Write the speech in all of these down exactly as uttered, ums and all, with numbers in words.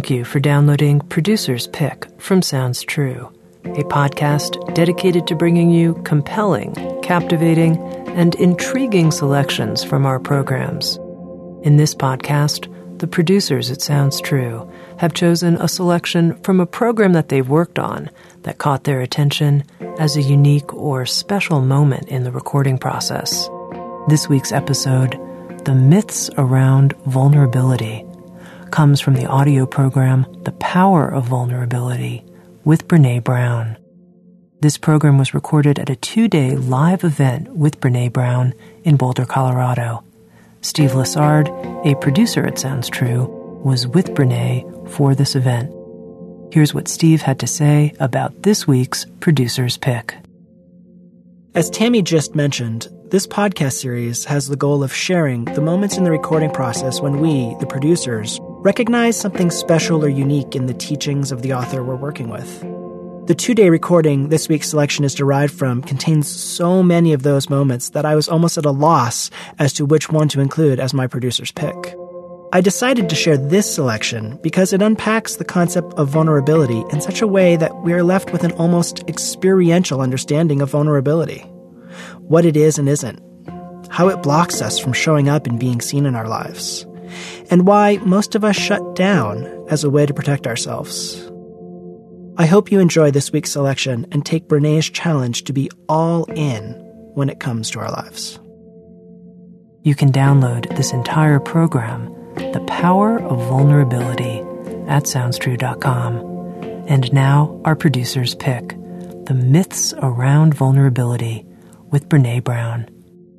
Thank you for downloading Producer's Pick from Sounds True, a podcast dedicated to bringing you compelling, captivating, and intriguing selections from our programs. In this podcast, the producers at Sounds True have chosen a selection from a program that they've worked on that caught their attention as a unique or special moment in the recording process. This week's episode, The Myths Around Vulnerability, comes from the audio program The Power of Vulnerability with Brené Brown. This program was recorded at a two-day live event with Brené Brown in Boulder, Colorado. Steve Lessard, a producer at Sounds True, was with Brené for this event. Here's what Steve had to say about this week's Producer's Pick. As Tammy just mentioned, this podcast series has the goal of sharing the moments in the recording process when we, the producers, recognize something special or unique in the teachings of the author we're working with. The two-day recording this week's selection is derived from contains so many of those moments that I was almost at a loss as to which one to include as my producer's pick. I decided to share this selection because it unpacks the concept of vulnerability in such a way that we are left with an almost experiential understanding of vulnerability. What it is and isn't, how it blocks us from showing up and being seen in our lives, and why most of us shut down as a way to protect ourselves. I hope you enjoy this week's selection and take Brené's challenge to be all in when it comes to our lives. You can download this entire program, The Power of Vulnerability, at sounds true dot com. And now, our producer's pick, The Myths Around Vulnerability, with Brené Brown.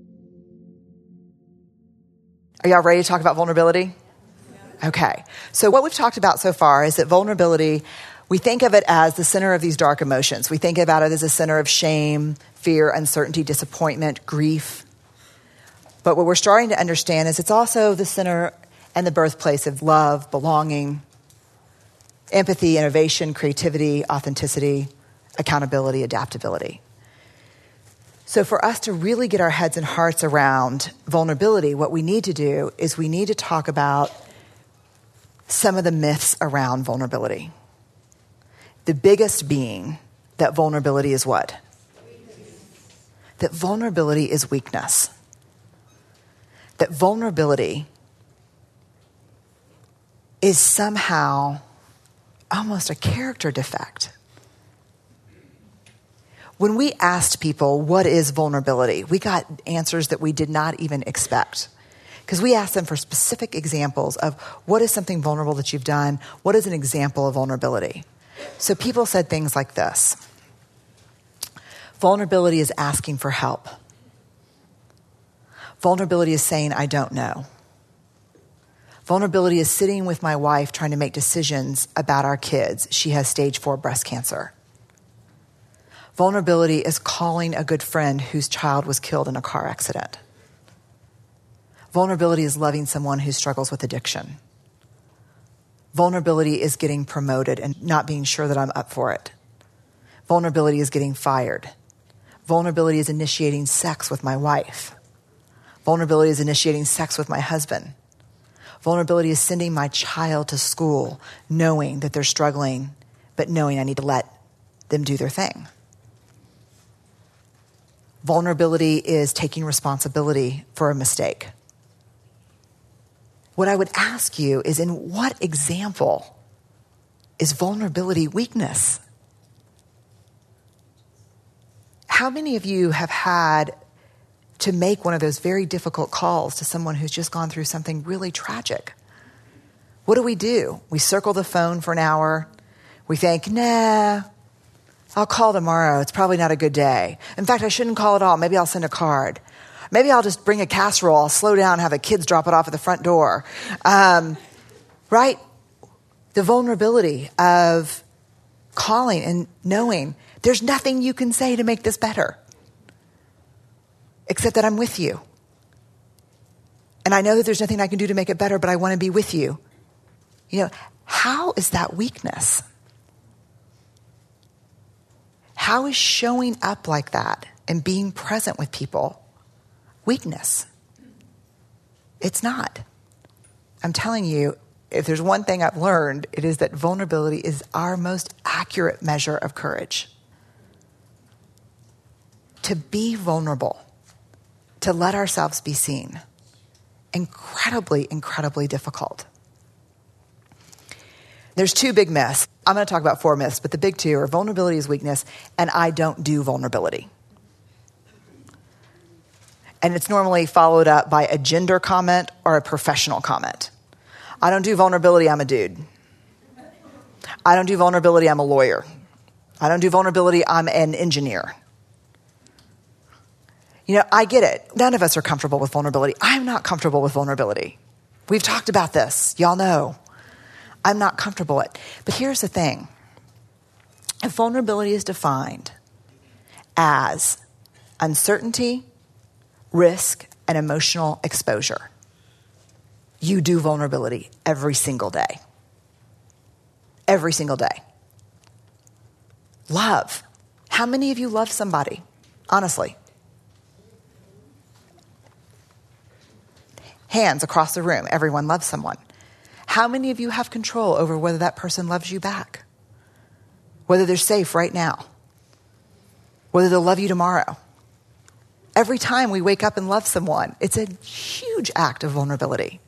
Are y'all ready to talk about vulnerability? Okay. So what we've talked about so far is that vulnerability, we think of it as the center of these dark emotions. We think about it as a center of shame, fear, uncertainty, disappointment, grief. But what we're starting to understand is it's also the center and the birthplace of love, belonging, empathy, innovation, creativity, authenticity, accountability, adaptability. So for us to really get our heads and hearts around vulnerability, what we need to do is we need to talk about some of the myths around vulnerability. The biggest being that vulnerability is what? That vulnerability is weakness. That vulnerability is somehow almost a character defect. When we asked people, what is vulnerability? We got answers that we did not even expect. Because we asked them for specific examples of what is something vulnerable that you've done? What is an example of vulnerability? So people said things like this. Vulnerability is asking for help. Vulnerability is saying, I don't know. Vulnerability is sitting with my wife trying to make decisions about our kids. She has stage four breast cancer. Vulnerability is calling a good friend whose child was killed in a car accident. Vulnerability is loving someone who struggles with addiction. Vulnerability is getting promoted and not being sure that I'm up for it. Vulnerability is getting fired. Vulnerability is initiating sex with my wife. Vulnerability is initiating sex with my husband. Vulnerability is sending my child to school knowing that they're struggling, but knowing I need to let them do their thing. Vulnerability is taking responsibility for a mistake. What I would ask you is, in what example is vulnerability weakness? How many of you have had to make one of those very difficult calls to someone who's just gone through something really tragic? What do we do? We circle the phone for an hour. We think, nah, I'll call tomorrow. It's probably not a good day. In fact, I shouldn't call at all. Maybe I'll send a card. Maybe I'll just bring a casserole. I'll slow down and have the kids drop it off at the front door. Um, right? The vulnerability of calling and knowing there's nothing you can say to make this better except that I'm with you. And I know that there's nothing I can do to make it better, but I want to be with you. You know, how is that weakness? How is showing up like that and being present with people weakness? It's not. I'm telling you, if there's one thing I've learned, it is that vulnerability is our most accurate measure of courage. To be vulnerable, to let ourselves be seen, incredibly, incredibly difficult. There's two big myths. I'm going to talk about four myths, but the big two are vulnerability is weakness, and I don't do vulnerability. And it's normally followed up by a gender comment or a professional comment. I don't do vulnerability, I'm a dude. I don't do vulnerability, I'm a lawyer. I don't do vulnerability, I'm an engineer. You know, I get it. None of us are comfortable with vulnerability. I'm not comfortable with vulnerability. We've talked about this. Y'all know. I'm not comfortable with it. But here's the thing. If vulnerability is defined as uncertainty, risk, and emotional exposure, you do vulnerability every single day. Every single day. Love. How many of you love somebody? Honestly. Hands across the room. Everyone loves someone. How many of you have control over whether that person loves you back? Whether they're safe right now? Whether they'll love you tomorrow? Every time we wake up and love someone, it's a huge act of vulnerability.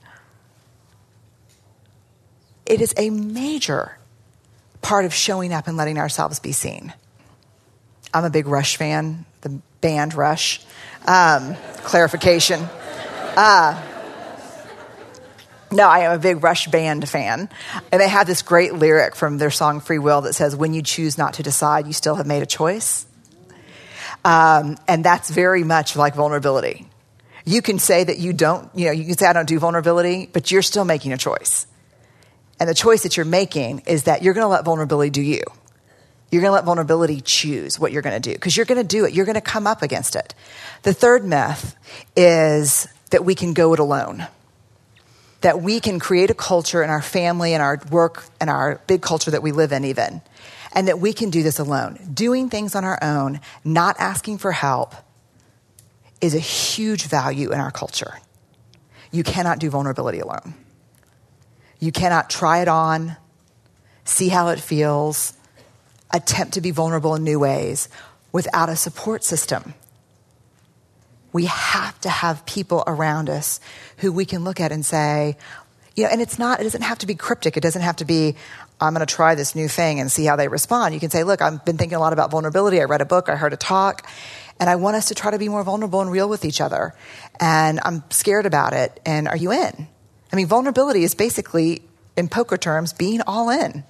It is a major part of showing up and letting ourselves be seen. I'm a big Rush fan, the band Rush. Um, clarification. Uh, no, I am a big Rush band fan. And they have this great lyric from their song Free Will that says, when you choose not to decide, you still have made a choice. Um, and that's very much like vulnerability. You can say that you don't, you know, you can say I don't do vulnerability, but you're still making a choice. And the choice that you're making is that you're going to let vulnerability do you. You're going to let vulnerability choose what you're going to do because you're going to do it. You're going to come up against it. The third myth is that we can go it alone. That we can create a culture in our family and our work and our big culture that we live in even. And that we can do this alone. Doing things on our own, not asking for help, is a huge value in our culture. You cannot do vulnerability alone. You cannot try it on, see how it feels, attempt to be vulnerable in new ways without a support system. We have to have people around us who we can look at and say, you know, and it's not, it doesn't have to be cryptic. It doesn't have to be, I'm going to try this new thing and see how they respond. You can say, look, I've been thinking a lot about vulnerability. I read a book, I heard a talk, and I want us to try to be more vulnerable and real with each other. And I'm scared about it. And are you in? I mean, vulnerability is basically, in poker terms, being all in.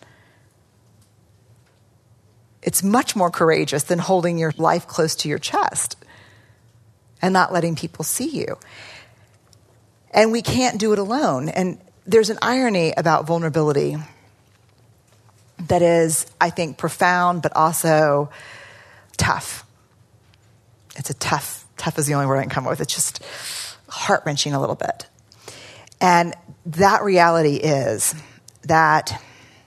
It's much more courageous than holding your life close to your chest and not letting people see you. And we can't do it alone. And there's an irony about vulnerability that is, I think, profound, but also tough. It's a tough, tough is the only word I can come up with. It's just heart-wrenching a little bit. And that reality is that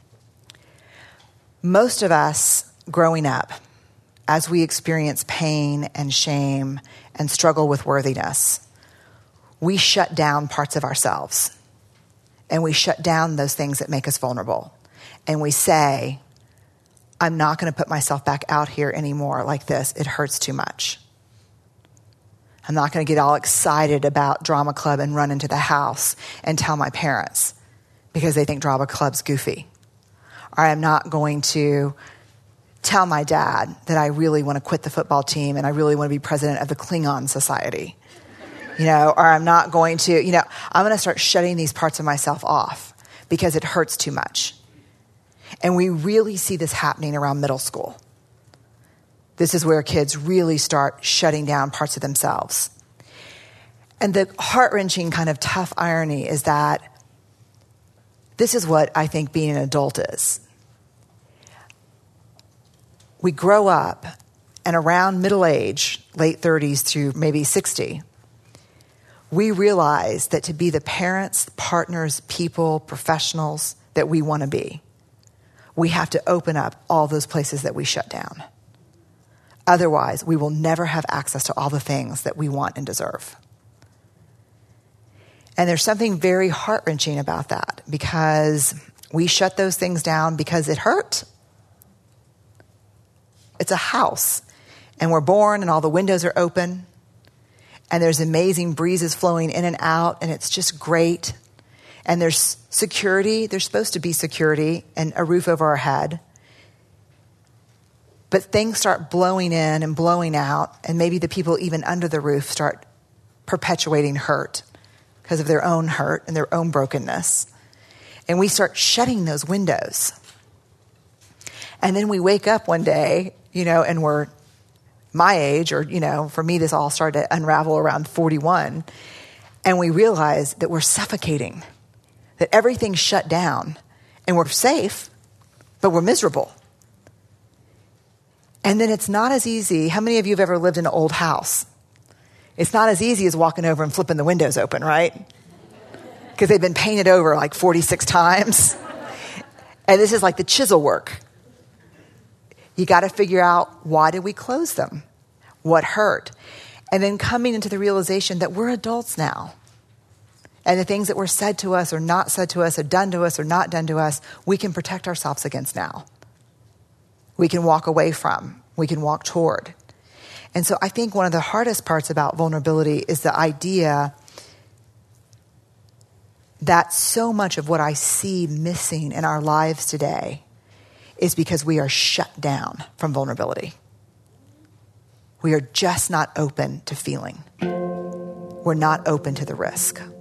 most of us growing up, as we experience pain and shame and struggle with worthiness, we shut down parts of ourselves. And we shut down those things that make us vulnerable. And we say, I'm not going to put myself back out here anymore like this. It hurts too much. I'm not going to get all excited about drama club and run into the house and tell my parents because they think drama club's goofy. Or I'm not going to tell my dad that I really want to quit the football team and I really want to be president of the Klingon Society. You know, or I'm not going to, you know, I'm going to start shutting these parts of myself off because it hurts too much. And we really see this happening around middle school. This is where kids really start shutting down parts of themselves. And the heart-wrenching kind of tough irony is that this is what I think being an adult is. We grow up, and around middle age, late thirties through maybe sixty, we realize that to be the parents, partners, people, professionals that we want to be, we have to open up all those places that we shut down. Otherwise, we will never have access to all the things that we want and deserve. And there's something very heart-wrenching about that because we shut those things down because it hurt. It's a house, and we're born and all the windows are open, and there's amazing breezes flowing in and out, and it's just great. And there's security. There's supposed to be security and a roof over our head. But things start blowing in and blowing out, and maybe the people even under the roof start perpetuating hurt because of their own hurt and their own brokenness. And we start shutting those windows. And then we wake up one day, you know, and we're my age, or, you know, for me, this all started to unravel around forty-one. And we realize that we're suffocating, that everything's shut down, and we're safe, but we're miserable. And then it's not as easy. How many of you have ever lived in an old house? It's not as easy as walking over and flipping the windows open, right? Because they've been painted over like forty-six times. And this is like the chisel work. You got to figure out, why did we close them? What hurt? And then coming into the realization that we're adults now. And the things that were said to us or not said to us or done to us or not done to us, we can protect ourselves against now. We can walk away from. We can walk toward. And so I think one of the hardest parts about vulnerability is the idea that so much of what I see missing in our lives today is because we are shut down from vulnerability. We are just not open to feeling. We're not open to the risk.